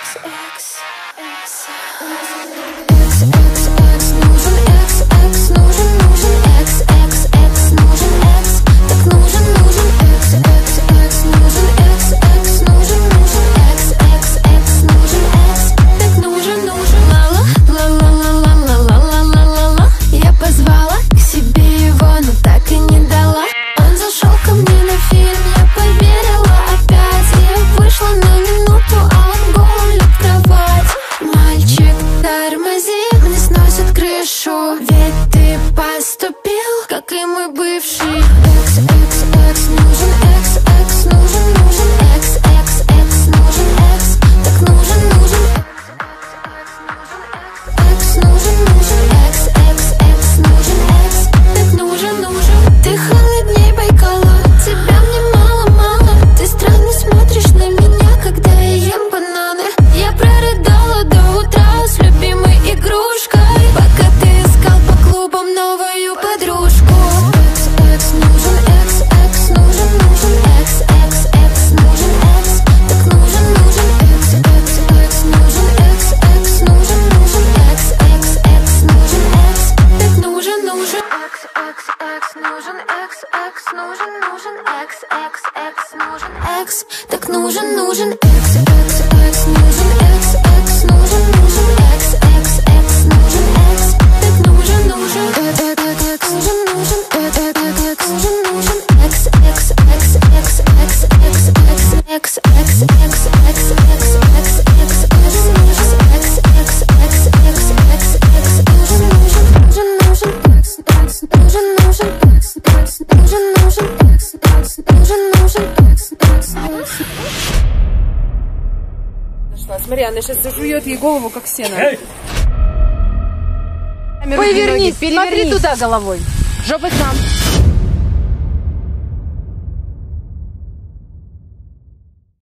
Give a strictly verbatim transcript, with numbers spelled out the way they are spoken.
Ведь ты поступил, как и мой бывший. Экс, экс, экс, нужен экс, экс, нужен, нужен экс, экс, экс, нужен экс, так нужен, нужен экс, нужен, нужен экс, экс, экс, нужен экс, так нужен, нужен. Ты холодней Байкала, тебя мне мало-мало. Ты странно смотришь на меня, когда я ем бананы. Я прорыдала до утра с любимой игрушкой, пока ты искал по клубам новую подружку. Экс, экс, нужен экс, экс, нужен, нужен экс, экс, экс, нужен экс, так нужен, нужен экс, экс, экс, нужен экс, экс, нужен, нужен экс, экс, экс, нужен экс, так нужен, нужен экс, экс, экс, нужен экс, экс, нужен, нужен экс, экс, экс, нужен экс, так нужен, нужен экс, экс, экс, нужен экс, экс, нужен, нужен экс, экс, экс, нужен экс, так нужен, нужен экс, нужен, нужен экс, нужен, нужен экс, экс, экс, экс, экс, экс, экс, экс, экс, экс, экс, экс, экс, экс, экс, Смотри, она сейчас зажует ей голову, как сено. Повернись, смотри туда головой. Жопой к нам.